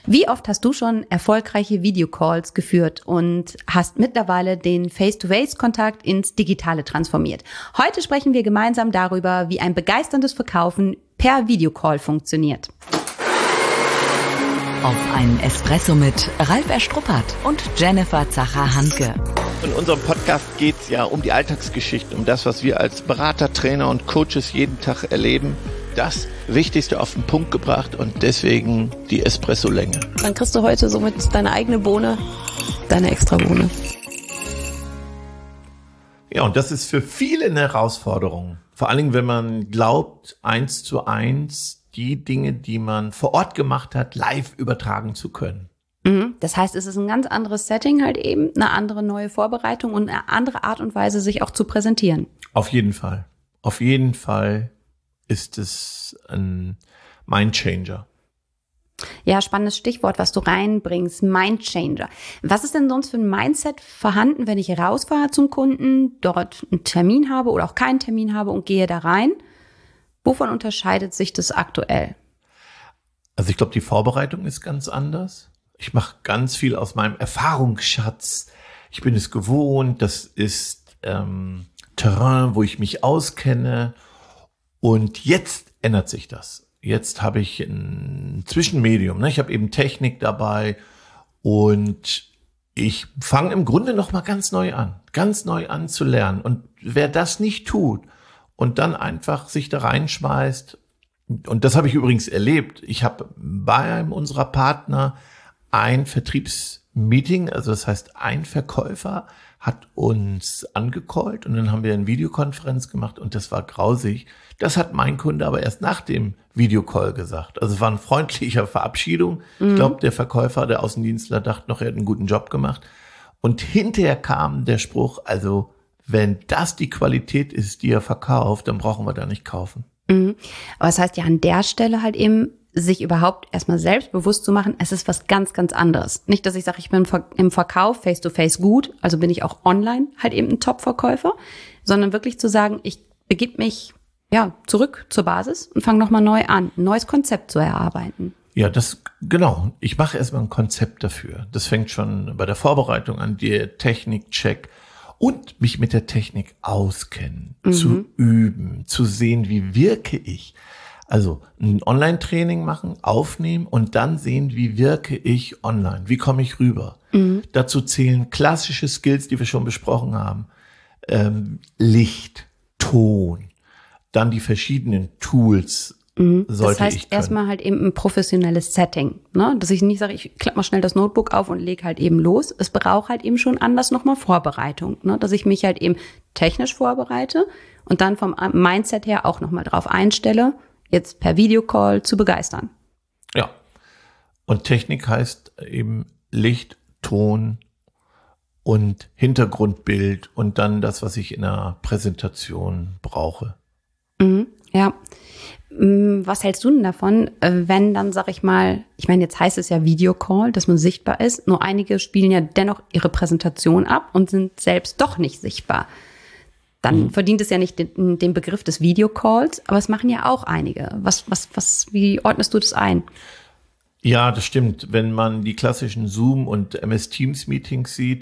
Wie oft hast du schon erfolgreiche Videocalls geführt und hast mittlerweile den Face-to-Face-Kontakt ins Digitale transformiert? Heute sprechen wir gemeinsam darüber, wie ein begeisterndes Verkaufen per Videocall funktioniert. Auf einen Espresso mit Ralf Erstruppert und Jennifer Zacher-Hanke. In unserem Podcast geht es ja um die Alltagsgeschichten, um das, was wir als Berater, Trainer und Coaches jeden Tag erleben. Das Wichtigste auf den Punkt gebracht und deswegen die Espresso-Länge. Dann kriegst du heute somit deine eigene Bohne, deine Extrabohne. Ja, und das ist für viele eine Herausforderung. Vor allen Dingen, wenn man glaubt, 1:1 die Dinge, die man vor Ort gemacht hat, live übertragen zu können. Das heißt, es ist ein ganz anderes Setting halt eben, eine andere neue Vorbereitung und eine andere Art und Weise, sich auch zu präsentieren. Auf jeden Fall. Auf jeden Fall ist es ein Mindchanger. Ja, spannendes Stichwort, was du reinbringst, Mindchanger. Was ist denn sonst für ein Mindset vorhanden, wenn ich rausfahre zum Kunden, dort einen Termin habe oder auch keinen Termin habe und gehe da rein? Wovon unterscheidet sich das aktuell? Also ich glaube, die Vorbereitung ist ganz anders. Ich mache ganz viel aus meinem Erfahrungsschatz. Ich bin es gewohnt, das ist Terrain, wo ich mich auskenne. Und jetzt ändert sich das. Jetzt habe ich ein Zwischenmedium. Ich habe eben Technik dabei und ich fange im Grunde noch mal ganz neu an zu lernen. Und wer das nicht tut und dann einfach sich da reinschmeißt, und das habe ich übrigens erlebt, ich habe bei einem unserer Partner ein Vertriebsmeeting, also das heißt, ein Verkäufer hat uns angecallt und dann haben wir eine Videokonferenz gemacht und das war grausig. Das hat mein Kunde aber erst nach dem Videocall gesagt. Also es war eine freundliche Verabschiedung. Ich glaube, der Verkäufer, der Außendienstler, dachte noch, er hat einen guten Job gemacht. Und hinterher kam der Spruch, also wenn das die Qualität ist, die er verkauft, dann brauchen wir da nicht kaufen. Aber das heißt ja an der Stelle halt eben, sich überhaupt erstmal selbst bewusst zu machen, es ist was ganz, ganz anderes. Nicht, dass ich sage, ich bin im Verkauf face-to-face gut, also bin ich auch online halt eben ein Top-Verkäufer, sondern wirklich zu sagen, ich begib mich zurück zur Basis und fange nochmal neu an, ein neues Konzept zu erarbeiten. Ja, genau. Ich mache erstmal ein Konzept dafür. Das fängt schon bei der Vorbereitung an, der Technikcheck und mich mit der Technik auskennen, zu üben, zu sehen, wie wirke ich. Also ein Online-Training machen, aufnehmen und dann sehen, wie wirke ich online, wie komme ich rüber. Dazu zählen klassische Skills, die wir schon besprochen haben. Licht, Ton, dann die verschiedenen Tools sollte ich können. Das heißt erstmal halt eben ein professionelles Setting, ne? Dass ich nicht sage, ich klappe mal schnell das Notebook auf und lege halt eben los. Es braucht halt eben schon anders nochmal Vorbereitung, ne? Dass ich mich halt eben technisch vorbereite und dann vom Mindset her auch nochmal drauf einstelle, jetzt per Videocall zu begeistern. Ja. Und Technik heißt eben Licht, Ton und Hintergrundbild und dann das, was ich in einer Präsentation brauche. Ja. Was hältst du denn davon, wenn dann, sag ich mal, ich meine, jetzt heißt es ja Videocall, dass man sichtbar ist, nur einige spielen ja dennoch ihre Präsentation ab und sind selbst doch nicht sichtbar. Dann verdient es ja nicht den Begriff des Videocalls, aber es machen ja auch einige. Wie ordnest du das ein? Ja, das stimmt. Wenn man die klassischen Zoom- und MS-Teams-Meetings sieht,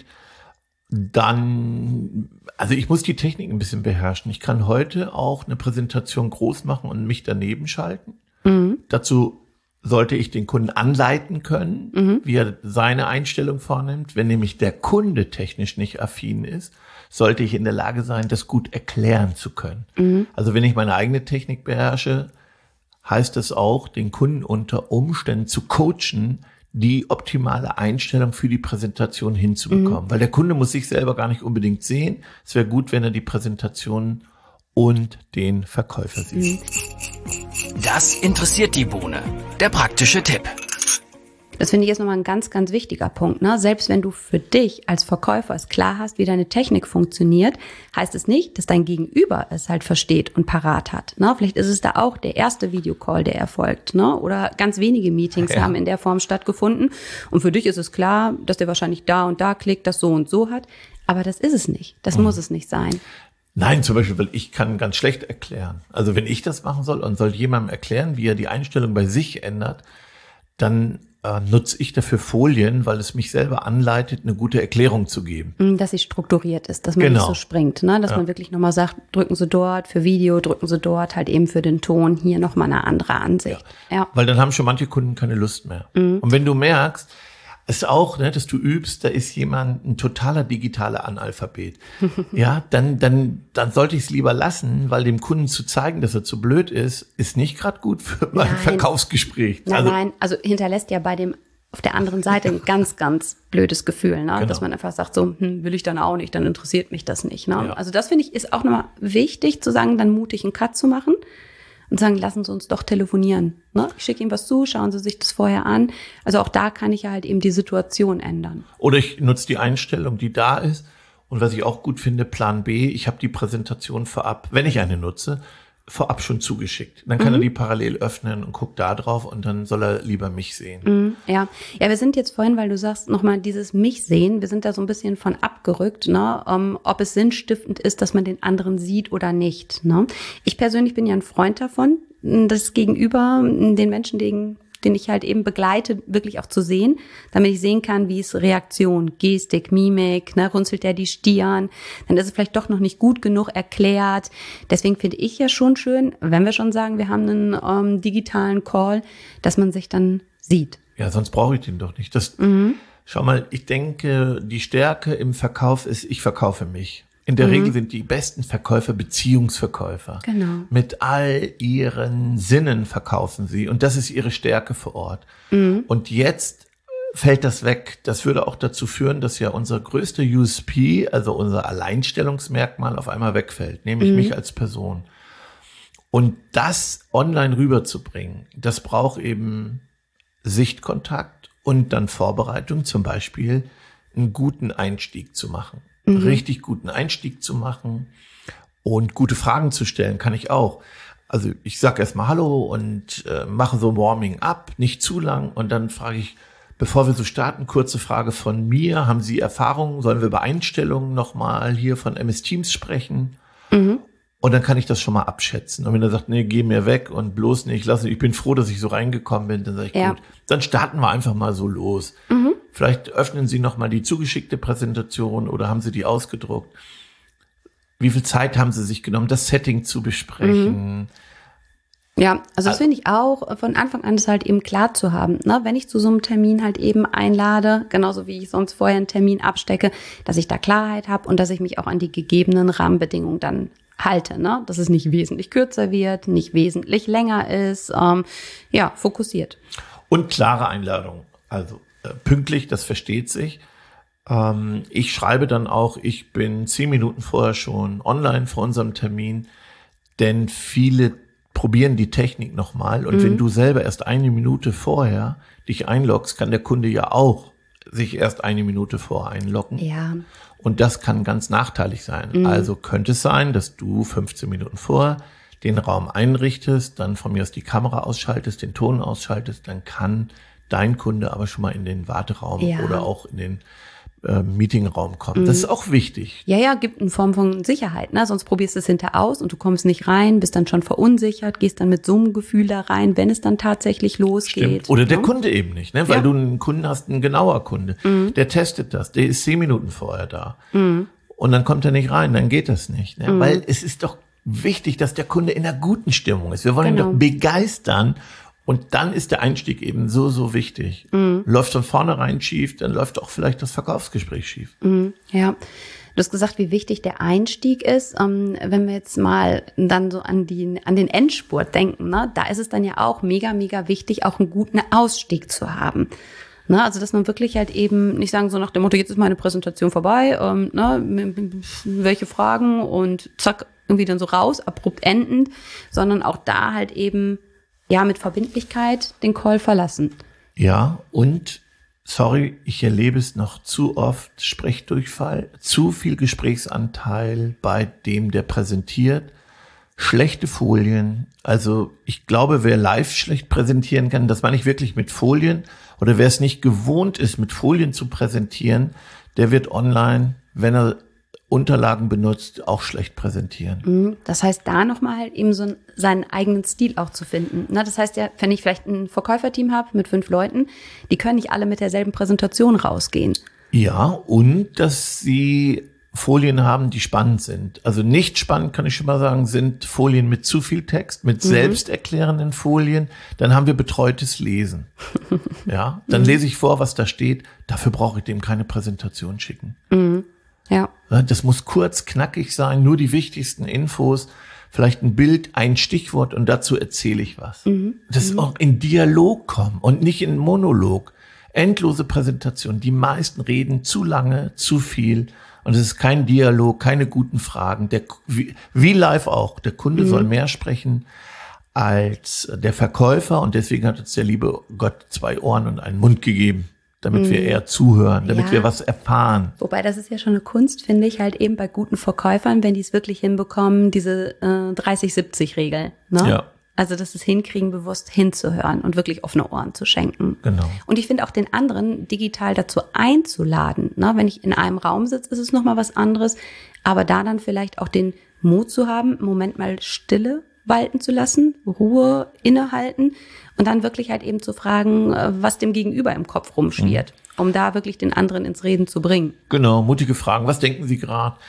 dann, also ich muss die Technik ein bisschen beherrschen. Ich kann heute auch eine Präsentation groß machen und mich daneben schalten. Dazu sollte ich den Kunden anleiten können, wie er seine Einstellung vornimmt. Wenn nämlich der Kunde technisch nicht affin ist, sollte ich in der Lage sein, das gut erklären zu können. Also wenn ich meine eigene Technik beherrsche, heißt das auch, den Kunden unter Umständen zu coachen, die optimale Einstellung für die Präsentation hinzubekommen. Weil der Kunde muss sich selber gar nicht unbedingt sehen. Es wäre gut, wenn er die Präsentation und den Verkäufer sieht. Das interessiert die Bohne. Der praktische Tipp. Das finde ich jetzt nochmal ein ganz, ganz wichtiger Punkt, ne? Selbst wenn du für dich als Verkäufer es klar hast, wie deine Technik funktioniert, heißt es nicht, dass dein Gegenüber es halt versteht und parat hat, ne? Vielleicht ist es da auch der erste Videocall, der erfolgt, ne? Oder ganz wenige Meetings haben in der Form stattgefunden. Und für dich ist es klar, dass der wahrscheinlich da und da klickt, das so und so hat. Aber das ist es nicht. Das muss es nicht sein. Nein, zum Beispiel, weil ich kann ganz schlecht erklären. Also wenn ich das machen soll und soll jemandem erklären, wie er die Einstellung bei sich ändert, dann nutze ich dafür Folien, weil es mich selber anleitet, eine gute Erklärung zu geben. Dass sie strukturiert ist, dass man nicht so springt, ne? Dass man wirklich nochmal sagt, drücken Sie dort für Video, drücken Sie dort halt eben für den Ton, hier nochmal eine andere Ansicht. Ja. Weil dann haben schon manche Kunden keine Lust mehr. Und wenn du merkst, ist auch, ne, dass du übst, da ist jemand ein totaler digitaler Analphabet. Ja, dann sollte ich es lieber lassen, weil dem Kunden zu zeigen, dass er zu blöd ist nicht gerade gut für mein Verkaufsgespräch. Nein, also hinterlässt ja bei dem auf der anderen Seite ein ganz, ganz blödes Gefühl, ne? Genau. Dass man einfach sagt, so, will ich dann auch nicht, dann interessiert mich das nicht. Ne? Ja. Also das finde ich ist auch nochmal wichtig, zu sagen, dann mutig einen Cut zu machen. Und sagen, lassen Sie uns doch telefonieren. Ne? Ich schicke Ihnen was zu, schauen Sie sich das vorher an. Also auch da kann ich ja halt eben die Situation ändern. Oder ich nutze die Einstellung, die da ist. Und was ich auch gut finde, Plan B, ich habe die Präsentation vorab, wenn ich eine nutze, vorab schon zugeschickt. Dann kann er die parallel öffnen und guckt da drauf und dann soll er lieber mich sehen. Ja, wir sind jetzt vorhin, weil du sagst, nochmal dieses mich sehen, wir sind da so ein bisschen von abgerückt, ne? Ob es sinnstiftend ist, dass man den anderen sieht oder nicht. Ne? Ich persönlich bin ja ein Freund davon, das Gegenüber den Menschen, den ich halt eben begleite, wirklich auch zu sehen, damit ich sehen kann, wie ist Reaktion, Gestik, Mimik, ne, runzelt der die Stirn, dann ist es vielleicht doch noch nicht gut genug erklärt. Deswegen finde ich ja schon schön, wenn wir schon sagen, wir haben einen digitalen Call, dass man sich dann sieht. Ja, sonst brauche ich den doch nicht. Schau mal, ich denke, die Stärke im Verkauf ist, ich verkaufe mich. In der Regel sind die besten Verkäufer Beziehungsverkäufer. Genau. Mit all ihren Sinnen verkaufen sie. Und das ist ihre Stärke vor Ort. Und jetzt fällt das weg. Das würde auch dazu führen, dass ja unser größter USP, also unser Alleinstellungsmerkmal, auf einmal wegfällt. Nämlich mich als Person. Und das online rüberzubringen, das braucht eben Sichtkontakt und dann Vorbereitung, zum Beispiel einen guten Einstieg zu machen. Richtig guten Einstieg zu machen und gute Fragen zu stellen, kann ich auch. Also ich sage erstmal Hallo und mache so Warming up, nicht zu lang. Und dann frage ich, bevor wir so starten, kurze Frage von mir. Haben Sie Erfahrungen? Sollen wir über Einstellungen nochmal hier von MS Teams sprechen? Und dann kann ich das schon mal abschätzen. Und wenn er sagt, nee, geh mir weg und bloß nicht, ich bin froh, dass ich so reingekommen bin, dann sage ich, gut, dann starten wir einfach mal so los. Vielleicht öffnen Sie noch mal die zugeschickte Präsentation oder haben Sie die ausgedruckt? Wie viel Zeit haben Sie sich genommen, das Setting zu besprechen? Ja, also das finde ich auch von Anfang an das halt eben klar zu haben. Ne? Wenn ich zu so einem Termin halt eben einlade, genauso wie ich sonst vorher einen Termin abstecke, dass ich da Klarheit habe und dass ich mich auch an die gegebenen Rahmenbedingungen dann halte, ne? Dass es nicht wesentlich kürzer wird, nicht wesentlich länger ist, fokussiert. Und klare Einladung, also pünktlich, das versteht sich. Ich schreibe dann auch, ich bin 10 Minuten vorher schon online vor unserem Termin, denn viele probieren die Technik nochmal und wenn du selber erst 1 Minute vorher dich einloggst, kann der Kunde ja auch sich erst 1 Minute vorher einloggen. Ja. Und das kann ganz nachteilig sein. Also könnte es sein, dass du 15 Minuten vorher den Raum einrichtest, dann von mir aus die Kamera ausschaltest, den Ton ausschaltest, dann kann dein Kunde aber schon mal in den Warteraum oder auch in den Meetingraum kommen. Das ist auch wichtig. Ja, gibt eine Form von Sicherheit, ne? Sonst probierst du es hinterher aus und du kommst nicht rein, bist dann schon verunsichert, gehst dann mit so einem Gefühl da rein, wenn es dann tatsächlich losgeht. Stimmt. Oder der Kunde eben nicht, ne? Weil du einen Kunden hast, ein genauer Kunde. Der testet das, der ist 10 Minuten vorher da. Und dann kommt er nicht rein, dann geht das nicht. Ne? Weil es ist doch wichtig, dass der Kunde in einer guten Stimmung ist. Wir wollen ihn doch begeistern. Und dann ist der Einstieg eben so wichtig. Läuft von vornherein schief, dann läuft auch vielleicht das Verkaufsgespräch schief. Ja, du hast gesagt, wie wichtig der Einstieg ist. Wenn wir jetzt mal dann so an den Endspurt denken, ne, da ist es dann ja auch mega, mega wichtig, auch einen guten Ausstieg zu haben. Ne, also dass man wirklich halt eben nicht sagen so nach dem Motto, jetzt ist meine Präsentation vorbei, welche Fragen und zack, irgendwie dann so raus, abrupt endend, sondern auch da halt eben mit Verbindlichkeit den Call verlassen. Ja, und sorry, ich erlebe es noch zu oft, Sprechdurchfall, zu viel Gesprächsanteil bei dem, der präsentiert, schlechte Folien. Also ich glaube, wer live schlecht präsentieren kann, das meine ich wirklich mit Folien, oder wer es nicht gewohnt ist, mit Folien zu präsentieren, der wird online, wenn er Unterlagen benutzt, auch schlecht präsentieren. Das heißt, da nochmal halt eben so seinen eigenen Stil auch zu finden. Na, das heißt ja, wenn ich vielleicht ein Verkäuferteam habe mit 5 Leuten, die können nicht alle mit derselben Präsentation rausgehen. Ja, und dass sie Folien haben, die spannend sind. Also nicht spannend, kann ich schon mal sagen, sind Folien mit zu viel Text, mit selbsterklärenden Folien. Dann haben wir betreutes Lesen. Ja, dann lese ich vor, was da steht. Dafür brauche ich dem keine Präsentation schicken. Ja. Das muss kurz, knackig sein, nur die wichtigsten Infos, vielleicht ein Bild, ein Stichwort und dazu erzähle ich was. Das auch in Dialog kommen und nicht in Monolog. Endlose Präsentation. Die meisten reden zu lange, zu viel. Und es ist kein Dialog, keine guten Fragen. Wie live auch. Der Kunde soll mehr sprechen als der Verkäufer. Und deswegen hat uns der liebe Gott 2 Ohren und einen Mund gegeben, damit wir eher zuhören, damit wir was erfahren. Wobei, das ist ja schon eine Kunst, finde ich, halt eben bei guten Verkäufern, wenn die es wirklich hinbekommen, diese 30-70-Regel. Ne? Ja. Also das ist hinkriegen, bewusst hinzuhören und wirklich offene Ohren zu schenken. Genau. Und ich finde auch den anderen digital dazu einzuladen. Ne? Wenn ich in einem Raum sitze, ist es nochmal was anderes. Aber da dann vielleicht auch den Mut zu haben, im Moment mal Stille walten zu lassen, Ruhe innehalten und dann wirklich halt eben zu fragen, was dem Gegenüber im Kopf rumschwirrt, um da wirklich den anderen ins Reden zu bringen. Genau, mutige Fragen. Was denken Sie gerade?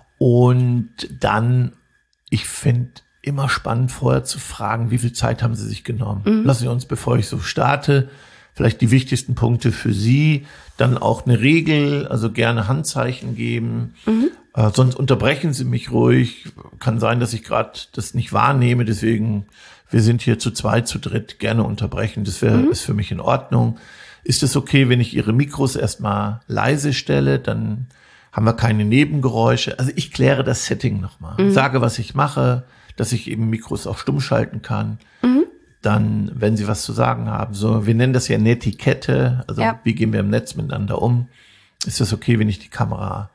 Und dann, ich finde immer spannend vorher zu fragen, wie viel Zeit haben Sie sich genommen? Lassen Sie uns, bevor ich so starte, vielleicht die wichtigsten Punkte für Sie, dann auch eine Regel, also gerne Handzeichen geben. Sonst unterbrechen Sie mich ruhig. Kann sein, dass ich gerade das nicht wahrnehme, deswegen, wir sind hier zu 2, zu 3, gerne unterbrechen. Das ist für mich in Ordnung. Ist es okay, wenn ich Ihre Mikros erstmal leise stelle? Dann haben wir keine Nebengeräusche. Also ich kläre das Setting nochmal. Sage, was ich mache, dass ich eben Mikros auch stumm schalten kann. Dann, wenn Sie was zu sagen haben, so, wir nennen das ja Netiquette, also wie gehen wir im Netz miteinander um? Ist das okay, wenn ich die Kamera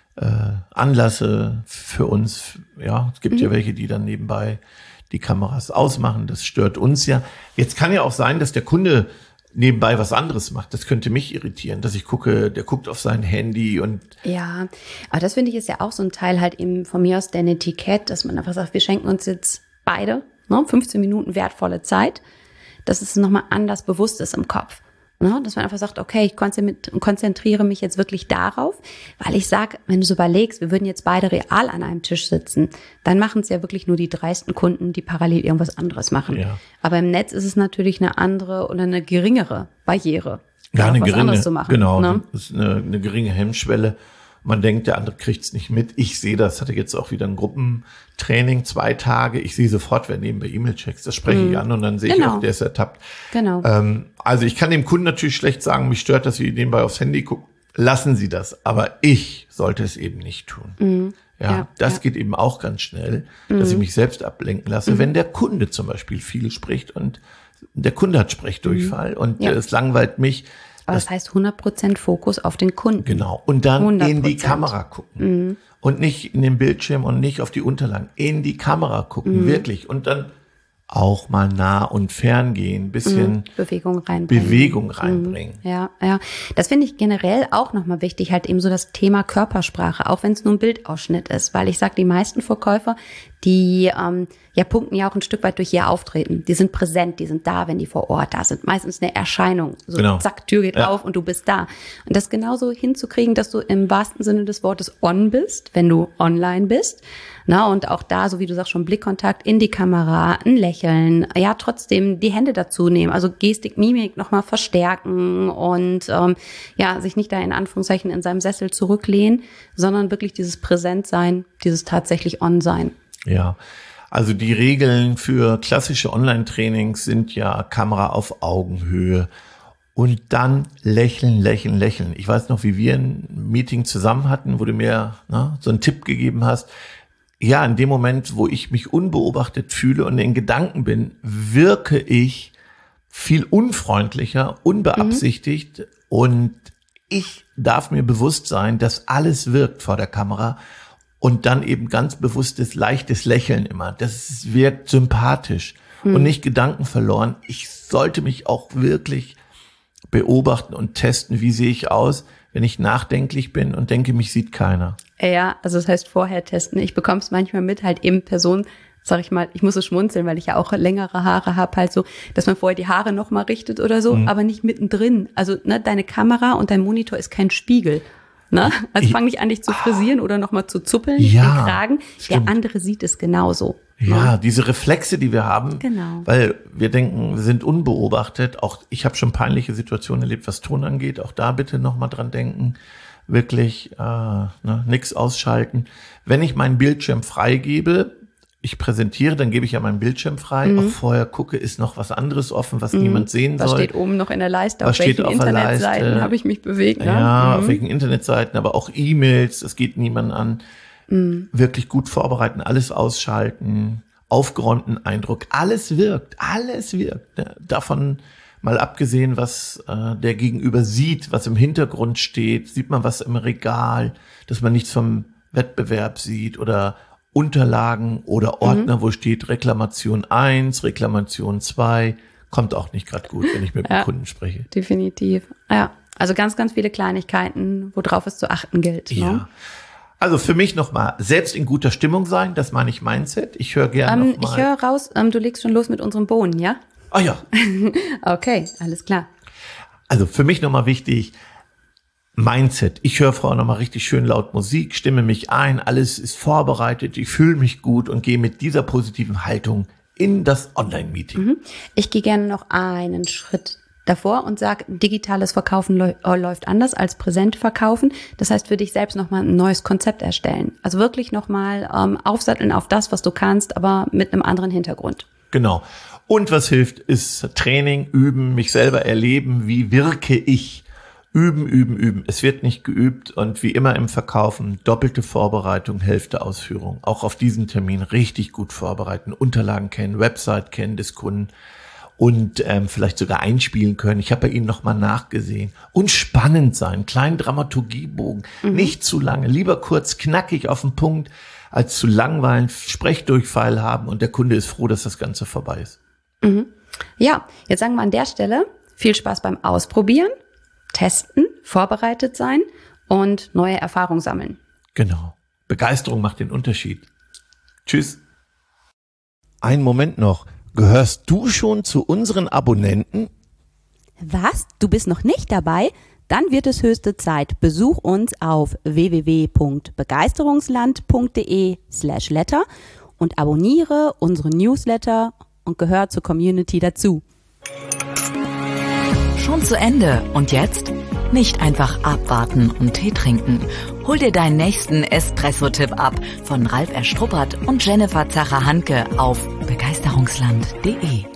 anlasse für uns? Ja, es gibt ja welche, die dann nebenbei die Kameras ausmachen. Das stört uns ja. Jetzt kann ja auch sein, dass der Kunde nebenbei was anderes macht. Das könnte mich irritieren, dass ich gucke, der guckt auf sein Handy und ja, aber das finde ich ist ja auch so ein Teil halt eben von mir aus der Netiquette, dass man einfach sagt, wir schenken uns jetzt beide 15 Minuten wertvolle Zeit, dass es nochmal anders bewusst ist im Kopf. Ne? Dass man einfach sagt, okay, ich konzentriere mich jetzt wirklich darauf, weil ich sage, wenn du so überlegst, wir würden jetzt beide real an einem Tisch sitzen, dann machen es ja wirklich nur die dreisten Kunden, die parallel irgendwas anderes machen. Ja. Aber im Netz ist es natürlich eine andere oder eine geringere Barriere, ja, eine was geringe, anderes zu machen. Genau, ne? Das ist eine geringe Hemmschwelle. Man denkt, der andere kriegt's nicht mit. Ich sehe das, hatte jetzt auch wieder ein Gruppentraining, 2 Tage. Ich sehe sofort, wer nebenbei E-Mail-Checks, das spreche ich an und dann sehe ich auch, der ist ertappt. Genau. Also ich kann dem Kunden natürlich schlecht sagen, mich stört, dass Sie nebenbei aufs Handy gucken. Lassen Sie das, aber ich sollte es eben nicht tun. Das geht eben auch ganz schnell, dass ich mich selbst ablenken lasse, wenn der Kunde zum Beispiel viel spricht und der Kunde hat Sprechdurchfall und es langweilt mich. Aber das heißt 100% Fokus auf den Kunden. Genau. Und dann 100%. in die Kamera gucken. Und nicht in den Bildschirm und nicht auf die Unterlagen. In die Kamera gucken, wirklich. Und dann auch mal nah und fern gehen, bisschen Bewegung reinbringen. Ja. Das finde ich generell auch nochmal wichtig, halt eben so das Thema Körpersprache, auch wenn es nur ein Bildausschnitt ist, weil ich sage, die meisten Verkäufer, die punkten ja auch ein Stück weit durch ihr Auftreten. Die sind präsent, die sind da, wenn die vor Ort da sind. Meistens eine Erscheinung. So zack, Tür geht auf und du bist da. Und das genauso hinzukriegen, dass du im wahrsten Sinne des Wortes on bist, wenn du online bist. Na, und auch da, so wie du sagst, schon Blickkontakt in die Kamera, ein Lächeln, ja, trotzdem die Hände dazu nehmen, also Gestik, Mimik nochmal verstärken und sich nicht da in Anführungszeichen in seinem Sessel zurücklehnen, sondern wirklich dieses Präsentsein, dieses tatsächlich On-Sein. Ja, also die Regeln für klassische Online-Trainings sind ja Kamera auf Augenhöhe und dann lächeln. Ich weiß noch, wie wir ein Meeting zusammen hatten, wo du mir so einen Tipp gegeben hast. Ja, in dem Moment, wo ich mich unbeobachtet fühle und in Gedanken bin, wirke ich viel unfreundlicher, unbeabsichtigt und ich darf mir bewusst sein, dass alles wirkt vor der Kamera und dann eben ganz bewusstes, leichtes Lächeln immer. Das wirkt sympathisch und nicht gedankenverloren. Ich sollte mich auch wirklich beobachten und testen, wie sehe ich aus, wenn ich nachdenklich bin und denke, mich sieht keiner. Ja, also das heißt vorher testen. Ich bekomme es manchmal mit, halt eben Personen, sag ich mal, ich muss so schmunzeln, weil ich ja auch längere Haare habe, halt so, dass man vorher die Haare nochmal richtet oder so, aber nicht mittendrin. Also ne, deine Kamera und dein Monitor ist kein Spiegel. Ne? Also fang nicht an, dich zu frisieren oder nochmal zu zuppeln, den Kragen. Stimmt. Der andere sieht es genauso. Ja, diese Reflexe, die wir haben, Genau. weil wir denken, wir sind unbeobachtet. Auch ich habe schon peinliche Situationen erlebt, was Ton angeht. Auch da bitte nochmal dran denken. Wirklich nichts ausschalten. Wenn ich meinen Bildschirm freigebe, ich präsentiere, dann gebe ich ja meinen Bildschirm frei. Auch vorher gucke, ist noch was anderes offen, was niemand sehen soll. Was steht oben noch in der Leiste? Was Auf welchen steht auf der Internetseiten Leiste? habe ich mich bewegt? Ne? Ja, auf welchen Internetseiten, aber auch E-Mails, das geht niemandem an. Wirklich gut vorbereiten, alles ausschalten, aufgeräumten Eindruck. Alles wirkt. Ja, davon mal abgesehen, was der Gegenüber sieht, was im Hintergrund steht, sieht man was im Regal, dass man nichts vom Wettbewerb sieht oder Unterlagen oder Ordner, wo steht Reklamation 1, Reklamation 2, kommt auch nicht gerade gut, wenn ich mit dem Kunden spreche. Definitiv. Ja, also ganz, ganz viele Kleinigkeiten, worauf es zu achten gilt. Ja. Ne? Also für mich nochmal, selbst in guter Stimmung sein, das meine ich Mindset. Ich höre gerne nochmal. Ich höre raus, du legst schon los mit unseren Bohnen, ja? Ah ja. Okay, alles klar. Also für mich nochmal wichtig, Mindset. Ich höre vorher nochmal richtig schön laut Musik, stimme mich ein, alles ist vorbereitet, ich fühle mich gut und gehe mit dieser positiven Haltung in das Online-Meeting. Ich gehe gerne noch einen Schritt davor und sage, digitales Verkaufen läuft anders als Präsentverkaufen. Das heißt, für dich selbst nochmal ein neues Konzept erstellen. Also wirklich nochmal aufsatteln auf das, was du kannst, aber mit einem anderen Hintergrund. Genau. Und was hilft, ist Training, üben, mich selber erleben, wie wirke ich. Üben. Es wird nicht geübt und wie immer im Verkaufen, doppelte Vorbereitung, Hälfte Ausführung. Auch auf diesen Termin richtig gut vorbereiten, Unterlagen kennen, Website kennen des Kunden und vielleicht sogar einspielen können. Ich habe bei Ihnen nochmal nachgesehen. Und spannend sein, kleinen Dramaturgiebogen, nicht zu lange, lieber kurz, knackig auf den Punkt, als zu langweilen, Sprechdurchfall haben und der Kunde ist froh, dass das Ganze vorbei ist. Ja, jetzt sagen wir an der Stelle, viel Spaß beim Ausprobieren. Testen, vorbereitet sein und neue Erfahrungen sammeln. Genau. Begeisterung macht den Unterschied. Tschüss. Einen Moment noch. Gehörst du schon zu unseren Abonnenten? Was? Du bist noch nicht dabei? Dann wird es höchste Zeit. Besuch uns auf www.begeisterungsland.de/letter und abonniere unsere Newsletter und gehör zur Community dazu. Schon zu Ende. Und jetzt? Nicht einfach abwarten und Tee trinken. Hol dir deinen nächsten Espresso-Tipp ab von Ralf Erstruppert und Jennifer Zacher-Hanke auf begeisterungsland.de.